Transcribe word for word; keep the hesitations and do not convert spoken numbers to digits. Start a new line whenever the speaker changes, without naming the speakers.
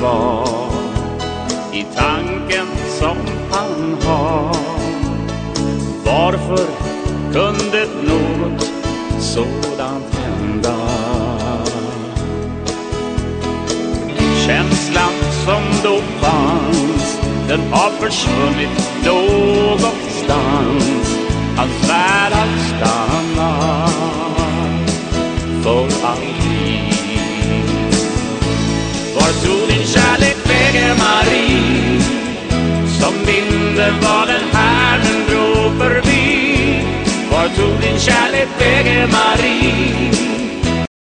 kvar i tanken som han har. Varför kunde något sådant hända? Känslan som då fanns, den har försvunnit någonstans. Hans värld har stannat för alltid. Var tog din kärlek vägen, Marie? Som vinden var den här den drog förbi. Var tog din kärlek vägen, Marie?